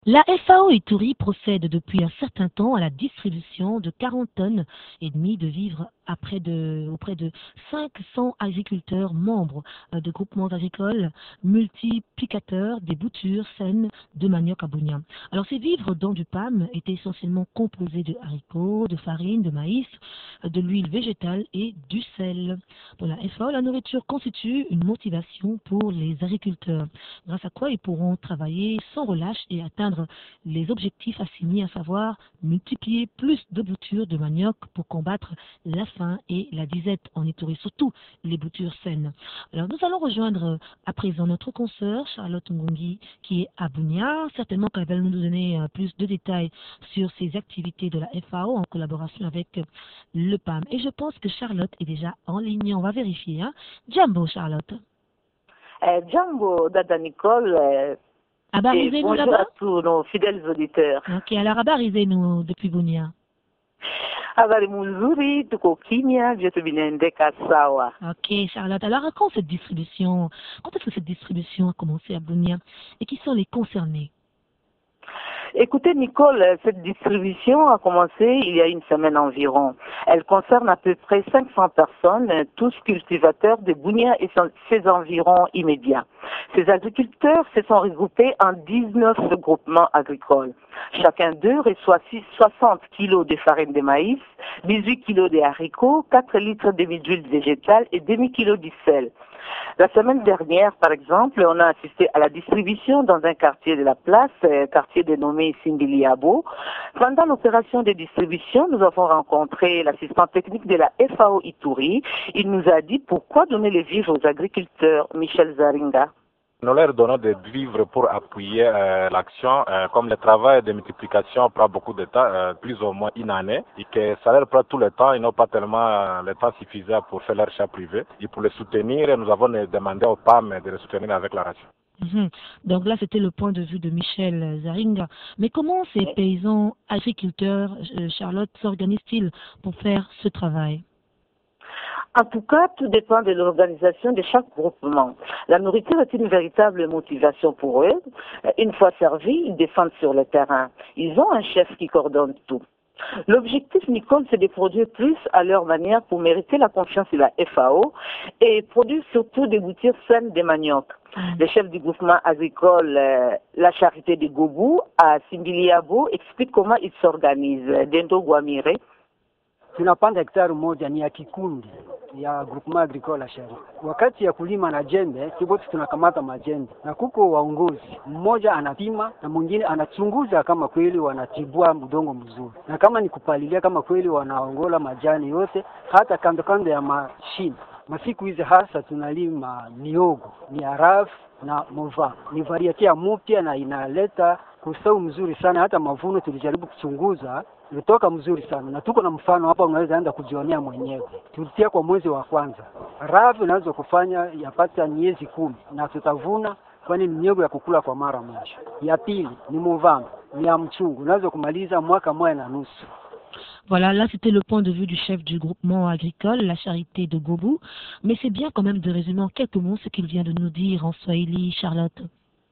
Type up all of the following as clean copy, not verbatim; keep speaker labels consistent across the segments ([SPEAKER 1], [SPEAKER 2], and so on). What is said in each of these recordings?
[SPEAKER 1] La FAO Ituri procède depuis un certain temps à la distribution de 40 tonnes et demie de vivres auprès de 500 agriculteurs membres de groupements agricoles multiplicateurs des boutures saines de manioc à Bunia. Alors ces vivres dans du PAM étaient essentiellement composés de haricots, de farine, de maïs, de l'huile végétale et du sel. Pour la FAO, la nourriture constitue une motivation pour les agriculteurs, grâce à quoi ils pourront travailler sans relâche et atteindre les objectifs assignés, à savoir multiplier plus de boutures de manioc pour combattre la faim et la disette en Ituri, surtout les boutures saines. Alors nous allons rejoindre à présent notre consoeur Charlotte Ngungi qui est à Bunia. Certainement qu'elle va nous donner plus de détails sur ces activités de la FAO en collaboration avec le PAM. Et je pense que Charlotte est déjà en ligne. On va vérifier. Hein? Jambo Charlotte.
[SPEAKER 2] Django, Dada Nicole, et
[SPEAKER 1] Abarisez-nous
[SPEAKER 2] bonjour
[SPEAKER 1] là-bas.
[SPEAKER 2] à tous nos fidèles auditeurs.
[SPEAKER 1] Ok, alors abarisez-nous depuis Bunia.
[SPEAKER 2] Habari mzuri, tuko kimya, vyote vinaendeka sawa.
[SPEAKER 1] Ok, Charlotte. Alors, quand cette distribution, quand est-ce que cette distribution a commencé à Bunia et qui sont les concernés?
[SPEAKER 2] Écoutez Nicole, cette distribution a commencé il y a une semaine environ. Elle concerne à peu près 500 personnes, tous cultivateurs de Bunia et ses environs immédiats. Ces agriculteurs se sont regroupés en 19 groupements agricoles. Chacun d'eux reçoit 60 kilos de farine de maïs, 18 kilos de haricots, 4 litres d'huile végétale et demi-kilo de sel. La semaine dernière, par exemple, on a assisté à la distribution dans un quartier de la place, quartier dénommé Simbiliabo. Pendant l'opération de distribution, nous avons rencontré l'assistant technique de la FAO Ituri. Il nous a dit pourquoi donner les vivres aux agriculteurs. Michel Zaringa.
[SPEAKER 3] Nous leur donnons des vivres pour appuyer l'action. Comme le travail de multiplication prend beaucoup de temps, plus ou moins une année, et que ça leur prend tout le temps, ils n'ont pas tellement le temps suffisant pour faire leur chat privé. Et pour les soutenir, nous avons demandé au PAM de les soutenir avec la ration.
[SPEAKER 1] Donc là, c'était le point de vue de Michel Zaringa. Mais comment ces paysans agriculteurs, Charlotte, s'organisent-ils pour faire ce travail?
[SPEAKER 2] En tout cas, tout dépend de l'organisation de chaque groupement. La nourriture est une véritable motivation pour eux. Une fois servis, ils descendent sur le terrain. Ils ont un chef qui coordonne tout. L'objectif, Nicole, c'est de produire plus à leur manière pour mériter la confiance de la FAO et produire surtout des boutures saines de manioc. Le chef du groupement agricole, la charité de Gobou, à Simbiliabo, explique comment ils s'organisent. Dendo Guamire.
[SPEAKER 4] Tunapanda hektaru moja ni ya kikundi ya groupement agricole shari. Wakati ya kulima na jembe, kibote tunakamata majembe na kuko waongozi. Mmoja anapima na mwingine anachunguza kama kweli wanatibua udongo mzuri. Na kama ni kupalilia kama kweli wanaongola majani yote hata kando kando ya mashina. Masiku hizi hasa tunalima miogo, ni arafu na mova. Ni variety ya mpya na inaleta kusau mzuri sana, hata mavuno tulijaribu kuchunguza ilitoka mzuri sana, na tuko na mfano hapa, unaweza enda kujionea mwenyewe. Tulitia kwa mwezi wa kwanza, rafu inaweza kufanya yapata miezi 10 na tutavuna, kwani ni miogo ya kukula kwa mara moja. Ya pili ni muvanga, ni ya mchungu, unaweza kumaliza mwaka moja na nusu.
[SPEAKER 1] Voilà, là c'était le point de vue du chef du groupement agricole, la charité de Gobou. Mais c'est bien quand même de résumer en quelques mots ce qu'il vient de nous dire en Swahili, Charlotte.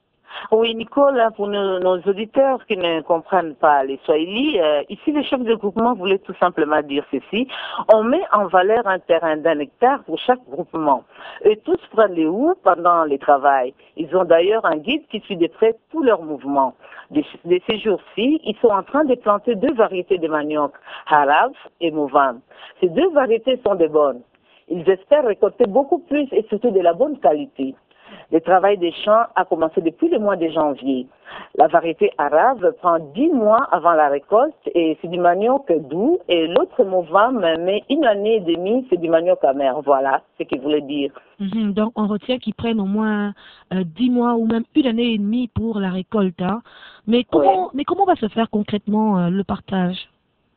[SPEAKER 2] Oui, Nicole, pour nos auditeurs qui ne comprennent pas les Swahili, ici le chef de groupement voulait tout simplement dire ceci. On met en valeur un terrain d'1 hectare pour chaque groupement. Et tous prennent les houes pendant les travail. Ils ont d'ailleurs un guide qui suit de près tous leurs mouvements. De ces jours-ci, ils sont en train de planter 2 variétés de manioc, Harav et Movan. Ces 2 variétés sont des bonnes. Ils espèrent récolter beaucoup plus et surtout de la bonne qualité. Le travail des champs a commencé depuis le mois de janvier. La variété arabe prend 10 mois avant la récolte et c'est du manioc doux, et l'autre Movam met 1 année et demie, c'est du manioc amer. Voilà ce qu'il voulait dire.
[SPEAKER 1] Donc on retient qu'ils prennent au moins 10 mois ou même 1 année et demie pour la récolte. Hein. Mais comment va se faire concrètement le partage?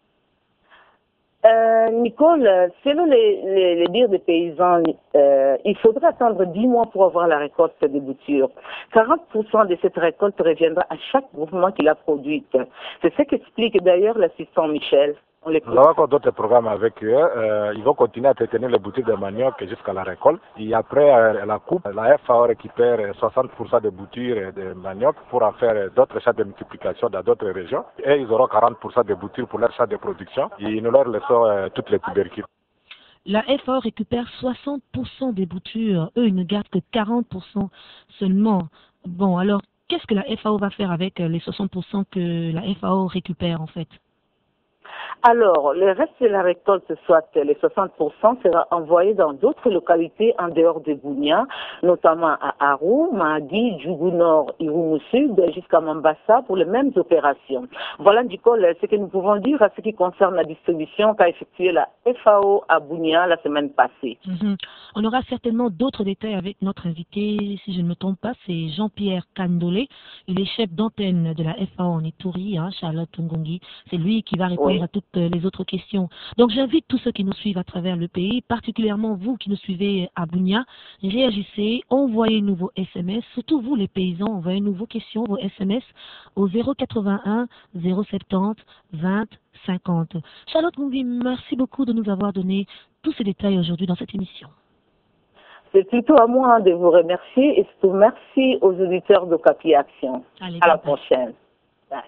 [SPEAKER 2] Nicole, selon les dires des paysans, il faudra attendre 10 mois pour avoir la récolte des boutures. 40% de cette récolte reviendra à chaque groupement qui l'a produite. C'est ce qu'explique d'ailleurs l'assistant Michel. On les
[SPEAKER 3] Nous avons encore d'autres programmes avec eux. Ils vont continuer à entretenir les boutiques de manioc jusqu'à la récolte. Et après la coupe, la FAO récupère 60% des boutures de manioc pour en faire d'autres champs de multiplication dans d'autres régions. Et ils auront 40% des boutures pour leur champ de production. Et nous leur laissons toutes les tubercules.
[SPEAKER 1] La FAO récupère 60% des boutures. Eux, ils ne gardent que 40% seulement. Bon, alors, qu'est-ce que la FAO va faire avec les 60% que la FAO récupère, en fait?
[SPEAKER 2] Alors, le reste de la récolte, soit les 60%, sera envoyé dans d'autres localités en dehors de Bunia, notamment à Aru, Mahdi, Djougou Nord, Irumu Sud, jusqu'à Mombasa pour les mêmes opérations. Voilà, Nicole, ce que nous pouvons dire à ce qui concerne la distribution qu'a effectuée la FAO à Bunia la semaine passée.
[SPEAKER 1] On aura certainement d'autres détails avec notre invité, si je ne me trompe pas, c'est Jean-Pierre Kandolé. Il est chef d'antenne de la FAO en Ituri, Charlotte Ngongi. C'est lui qui va répondre à toutes les autres questions. Donc j'invite tous ceux qui nous suivent à travers le pays, particulièrement vous qui nous suivez à Bunia, réagissez, envoyez-nous vos SMS, surtout vous les paysans, envoyez-nous vos questions, vos SMS au 081 070 20 50. Charlotte Ngongi, merci beaucoup de nous avoir donné tous ces détails aujourd'hui dans cette émission.
[SPEAKER 2] C'est plutôt à moi de vous remercier et surtout merci aux auditeurs de Capi Action.
[SPEAKER 1] Allez,
[SPEAKER 2] à la prochaine. Bye.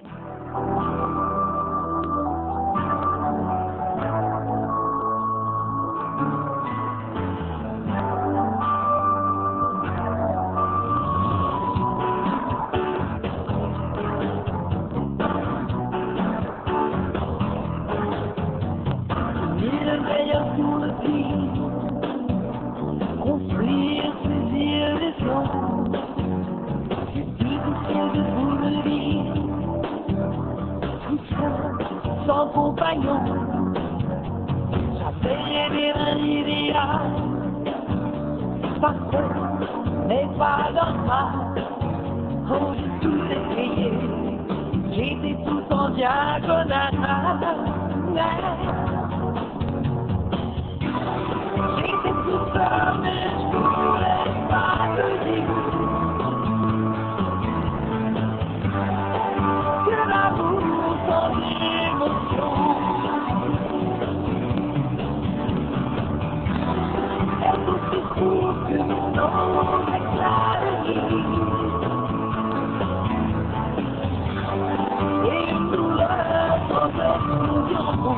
[SPEAKER 5] Construire ses illusions, c'est difficile de vous le dire. Tout seul, sans compagnon, j'avais rêvé d'un idéal. Parfait, mais pas normal. Oh, j'ai tout essayé, j'étais tout en diagonale. J'étais tout seul, mais je voulais pas te dire que l'amour sans émotion est aussi court que mon nom avec la vie et une douleur sans explosion.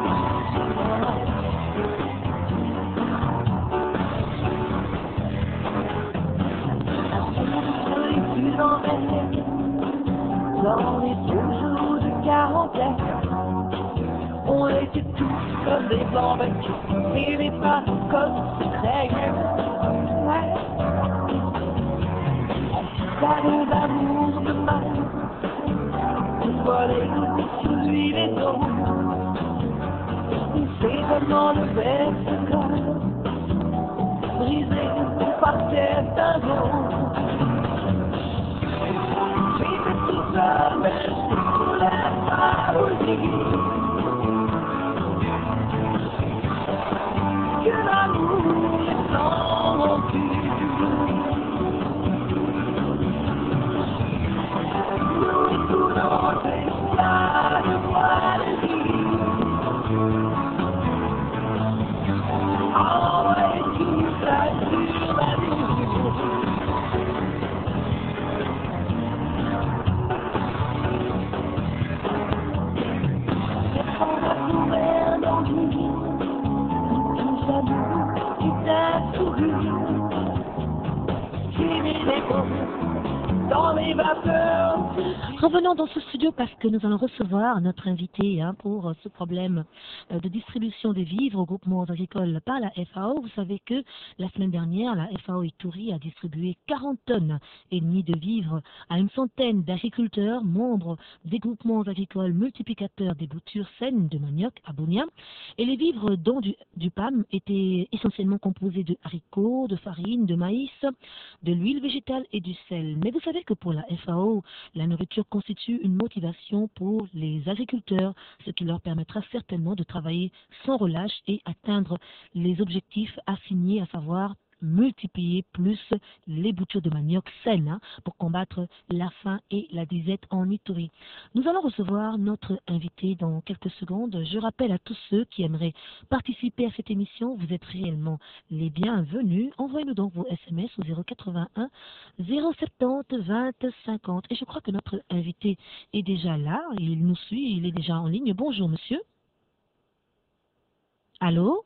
[SPEAKER 5] Dans les beaux jours de quarantaine, on était tous comme des blancs vaincus et les pas comme très ouais. Ça nous d'amour de mal, on volait sur lui les dos. C'est vraiment le best cœur, brisé par certains mots. Mais je voulais pas vous dire que l'amour est sans rancune. Nous voulons pas de moi le dire. Envoyez tout ça sur la vie.
[SPEAKER 1] Revenons dans ce studio parce que nous allons recevoir notre invité pour ce problème de distribution des vivres aux groupements agricoles par la FAO. Vous savez que la semaine dernière, la FAO Ituri a distribué 40 tonnes et demie de vivres à une centaine d'agriculteurs, membres des groupements agricoles multiplicateurs des boutures saines de manioc à Bunia. Et les vivres dont du PAM étaient essentiellement composés de haricots, de farine, de maïs, de l'huile végétale et du sel. Mais vous savez que pour la FAO, la nourriture constitue une motivation pour les agriculteurs, ce qui leur permettra certainement de travailler sans relâche et atteindre les objectifs assignés, à savoir multiplier plus les boutures de manioc saines pour combattre la faim et la disette en Ituri. Nous allons recevoir notre invité dans quelques secondes. Je rappelle à tous ceux qui aimeraient participer à cette émission, vous êtes réellement les bienvenus. Envoyez-nous donc vos SMS au 081 070 20 50. Et je crois que notre invité est déjà là, il nous suit, il est déjà en ligne. Bonjour monsieur. Allô?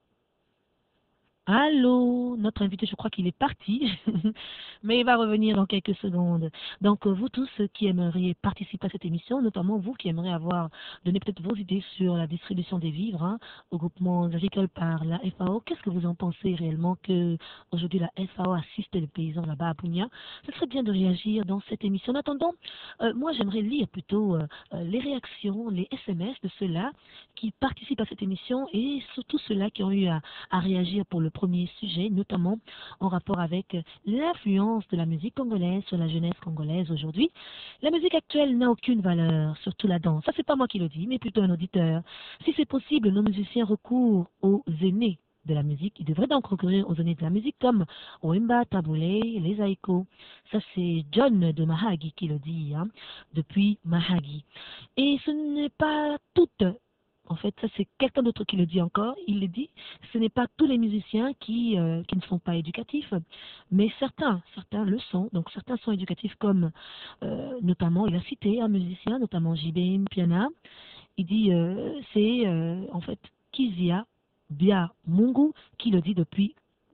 [SPEAKER 1] Allô, notre invité, je crois qu'il est parti, mais il va revenir dans quelques secondes. Donc, vous tous qui aimeriez participer à cette émission, notamment vous qui aimeriez donner peut-être vos idées sur la distribution des vivres au groupement agricole par la FAO, qu'est-ce que vous en pensez réellement que aujourd'hui la FAO assiste les paysans là-bas à Bunia? Ce serait bien de réagir dans cette émission. En attendant, moi j'aimerais lire plutôt les réactions, les SMS de ceux-là qui participent à cette émission et surtout ceux-là qui ont eu à réagir pour le premier sujet, notamment en rapport avec l'influence de la musique congolaise sur la jeunesse congolaise aujourd'hui. La musique actuelle n'a aucune valeur, surtout la danse. Ça, c'est pas moi qui le dis, mais plutôt un auditeur. Si c'est possible, nos musiciens recourent aux aînés de la musique. Ils devraient donc recourir aux aînés de la musique comme Wemba, Taboulé, les Aïko. Ça, c'est John de Mahagi qui le dit, depuis Mahagi. Et ce n'est pas toute. En fait, ça c'est quelqu'un d'autre qui le dit encore. Il le dit, ce n'est pas tous les musiciens qui ne sont pas éducatifs, mais certains le sont. Donc certains sont éducatifs comme, notamment, il a cité un musicien, notamment JB Mpiana. Il dit, c'est en fait Kizia Bia Mungu qui le dit depuis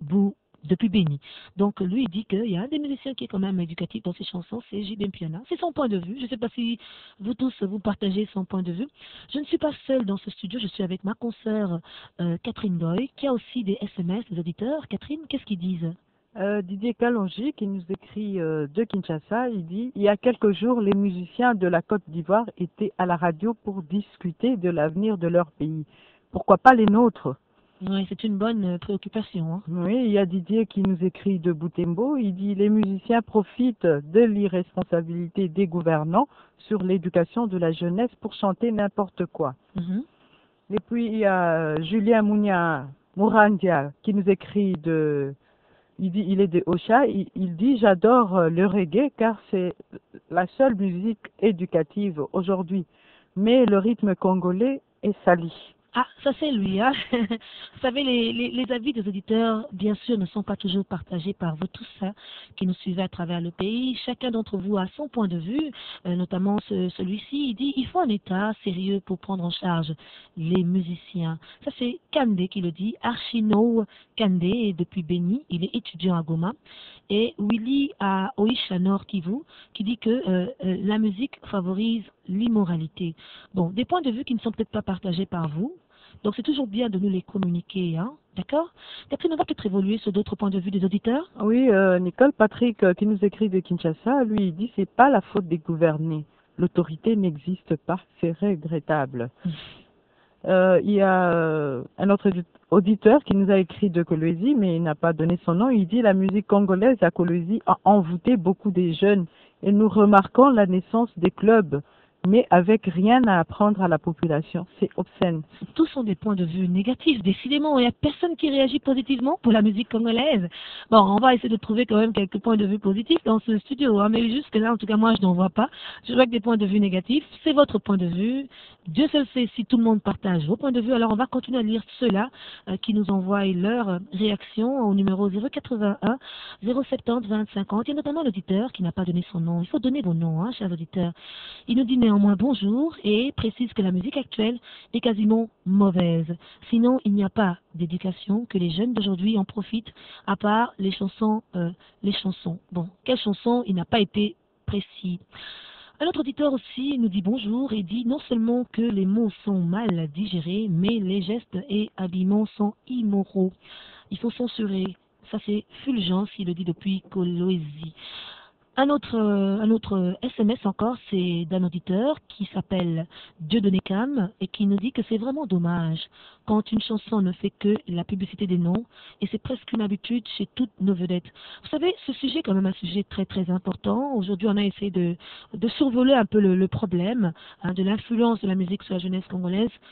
[SPEAKER 1] Béni. Donc lui il dit qu'il y a des musiciens qui est quand même éducatif dans ses chansons, c'est JB Mpiana. C'est son point de vue. Je ne sais pas si vous tous vous partagez son point de vue. Je ne suis pas seule dans ce studio, je suis avec ma consoeur Catherine Doy, qui a aussi des SMS des auditeurs. Catherine, qu'est-ce qu'ils disent?
[SPEAKER 6] Didier Kalonji qui nous écrit de Kinshasa, il dit « Il y a quelques jours, les musiciens de la Côte d'Ivoire étaient à la radio pour discuter de l'avenir de leur pays. Pourquoi pas les nôtres ?»
[SPEAKER 1] Oui, c'est une bonne préoccupation.
[SPEAKER 6] Oui, il y a Didier qui nous écrit de Boutembo. Il dit les musiciens profitent de l'irresponsabilité des gouvernants sur l'éducation de la jeunesse pour chanter n'importe quoi. Et puis il y a Julien Mourandia qui nous écrit il est de Ocha. Il dit j'adore le reggae car c'est la seule musique éducative aujourd'hui. Mais le rythme congolais est sali.
[SPEAKER 1] Ah, ça c'est lui. Vous savez, les avis des auditeurs, bien sûr, ne sont pas toujours partagés par vous tous qui nous suivez à travers le pays. Chacun d'entre vous a son point de vue, notamment celui-ci. Il dit il faut un État sérieux pour prendre en charge les musiciens. Ça c'est Kandé qui le dit. Archino Kandé, depuis Béni, il est étudiant à Goma. Et Willy à Oisha Nord Kivu, qui dit que la musique favorise l'immoralité. Bon, des points de vue qui ne sont peut-être pas partagés par vous. Donc c'est toujours bien de nous les communiquer, d'accord? Catherine, on va peut-être évoluer sur d'autres points de vue des auditeurs?
[SPEAKER 6] Oui, Nicole Patrick qui nous écrit de Kinshasa, lui il dit c'est pas la faute des gouvernés. L'autorité n'existe pas, c'est regrettable. Il y a un autre auditeur qui nous a écrit de Kolwezi, mais il n'a pas donné son nom. Il dit la musique congolaise à Kolwezi a envoûté beaucoup des jeunes et nous remarquons la naissance des clubs, mais avec rien à apprendre à la population. C'est obscène.
[SPEAKER 1] Tous sont des points de vue négatifs, décidément. Il n'y a personne qui réagit positivement pour la musique congolaise. Bon, on va essayer de trouver quand même quelques points de vue positifs dans ce studio, mais jusque-là, en tout cas, moi, je n'en vois pas. Je vois que des points de vue négatifs. C'est votre point de vue. Dieu seul sait si tout le monde partage vos points de vue. Alors, on va continuer à lire ceux-là qui nous envoient leur réaction au numéro 081 070 20 50. Il y a notamment l'auditeur qui n'a pas donné son nom. Il faut donner vos noms, chers auditeurs. Il nous dit néanmoins bonjour et précise que la musique actuelle est quasiment mauvaise. Sinon, il n'y a pas d'éducation, que les jeunes d'aujourd'hui en profitent, à part les chansons. Bon, quelles chansons? Il n'a pas été précis. Un autre auditeur aussi nous dit bonjour et dit non seulement que les mots sont mal digérés, mais les gestes et habillements sont immoraux. Il faut censurer. Ça c'est Fulgence, il le dit depuis Kolwezi. Un autre SMS encore, c'est d'un auditeur qui s'appelle Dieudonné Cam et qui nous dit que c'est vraiment dommage quand une chanson ne fait que la publicité des noms et c'est presque une habitude chez toutes nos vedettes. Vous savez, ce sujet est quand même un sujet très très important. Aujourd'hui, on a essayé de survoler un peu le problème de l'influence de la musique sur la jeunesse congolaise.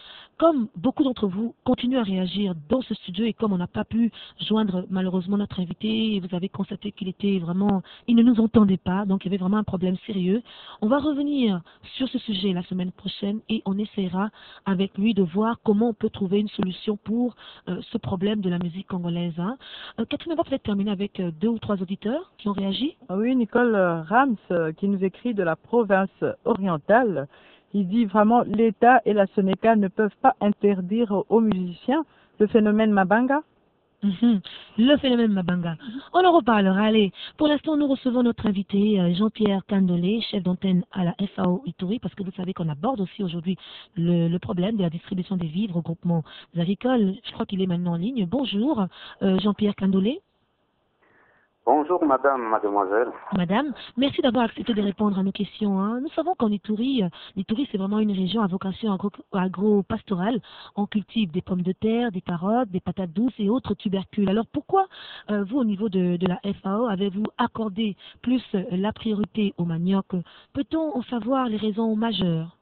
[SPEAKER 1] comme beaucoup d'entre vous continuent à réagir dans ce studio et comme on n'a pas pu joindre malheureusement notre invité, et vous avez constaté qu'il était vraiment, il ne nous entendait pas, donc il y avait vraiment un problème sérieux. On va revenir sur ce sujet la semaine prochaine et on essaiera avec lui de voir comment on peut trouver une solution pour ce problème de la musique congolaise. Hein. Catherine, on va peut-être terminer avec 2 ou 3 auditeurs qui ont réagi.
[SPEAKER 6] Oui, Nicole Rams, qui nous écrit de la province orientale. Il dit vraiment l'État et la Soneca ne peuvent pas interdire aux musiciens le phénomène Mabanga.
[SPEAKER 1] Le phénomène Mabanga. On en reparlera. Allez, pour l'instant, nous recevons notre invité Jean-Pierre Kandolé, chef d'antenne à la FAO Ituri, parce que vous savez qu'on aborde aussi aujourd'hui le problème de la distribution des vivres aux groupements agricoles. Je crois qu'il est maintenant en ligne. Bonjour, Jean-Pierre Kandolé.
[SPEAKER 7] Bonjour madame, mademoiselle.
[SPEAKER 1] Madame, merci d'avoir accepté de répondre à nos questions. Hein. Nous savons qu'en Ituri, l'Ituri c'est vraiment une région à vocation agro-pastorale. On cultive des pommes de terre, des carottes, des patates douces et autres tubercules. Alors pourquoi vous, au niveau de la FAO, avez-vous accordé plus la priorité au manioc? Peut-on en savoir les raisons majeures?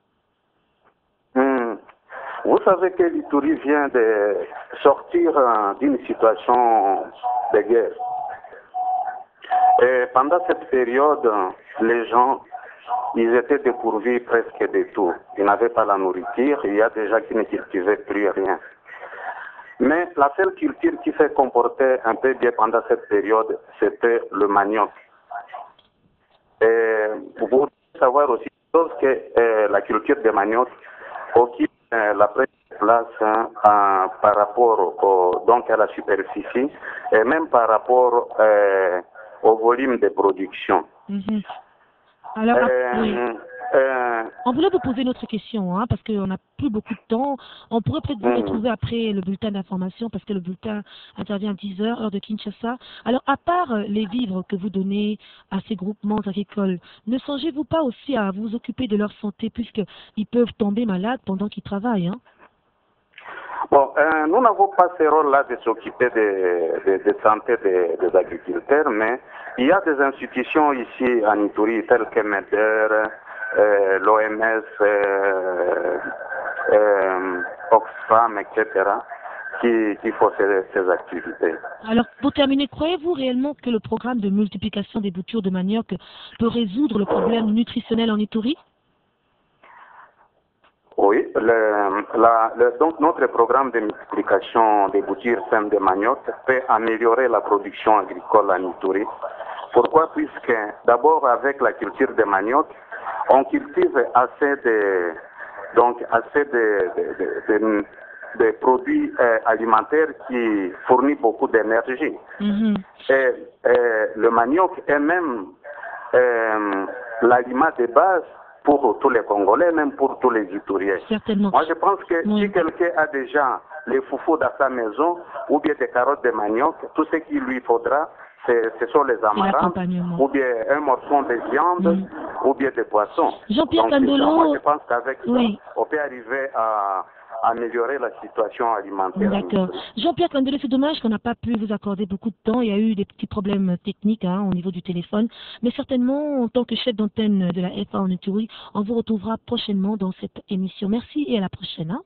[SPEAKER 7] Vous savez que l'Ituri vient de sortir d'une situation de guerre. Et pendant cette période, les gens, ils étaient dépourvus presque de tout. Ils n'avaient pas la nourriture, il y a des gens qui ne cultivaient plus rien. Mais la seule culture qui s'est comportée un peu bien pendant cette période, c'était le manioc. Et vous pouvez savoir aussi que la culture de manioc occupe la première place par rapport donc à la superficie et même par rapport au volume de production.
[SPEAKER 1] Alors, oui. On voulait vous poser une autre question, hein, parce qu'on n'a plus beaucoup de temps. On pourrait peut-être vous retrouver après le bulletin d'information, parce que le bulletin intervient à 10 heures, heure de Kinshasa. Alors, à part les vivres que vous donnez à ces groupements agricoles, ne songez-vous pas aussi à vous occuper de leur santé, puisqu'ils peuvent tomber malades pendant qu'ils travaillent, hein?
[SPEAKER 7] Bon, nous n'avons pas ce rôle-là de s'occuper de santé des agriculteurs, mais il y a des institutions ici en Ituri, telles que MEDER, l'OMS, Oxfam, etc., qui font ces activités.
[SPEAKER 1] Alors, pour terminer, croyez-vous réellement que le programme de multiplication des boutures de manioc peut résoudre le problème nutritionnel en Ituri?
[SPEAKER 7] Oui, donc notre programme de multiplication des boutures saines de manioc peut améliorer la production agricole en Ituri. Pourquoi? Puisque d'abord avec la culture de manioc, on cultive assez de produits alimentaires qui fournissent beaucoup d'énergie. Et le manioc est même l'aliment de base pour tous les Congolais, même pour tous les Ituriens.
[SPEAKER 1] Certainement.
[SPEAKER 7] Moi, je pense que si quelqu'un a déjà les foufous dans sa maison, ou bien des carottes de manioc, tout ce qu'il lui faudra, ce sont les amarantes, ou bien un morceau de viande, ou bien des poissons.
[SPEAKER 1] Jean-Pierre Kandolo,
[SPEAKER 7] moi, je pense qu'avec ça, on peut arriver à améliorer la situation alimentaire.
[SPEAKER 1] D'accord. Jean-Pierre Kandolo, c'est dommage qu'on n'a pas pu vous accorder beaucoup de temps. Il y a eu des petits problèmes techniques au niveau du téléphone. Mais certainement, en tant que chef d'antenne de la FA en Ituri, on vous retrouvera prochainement dans cette émission. Merci et à la prochaine.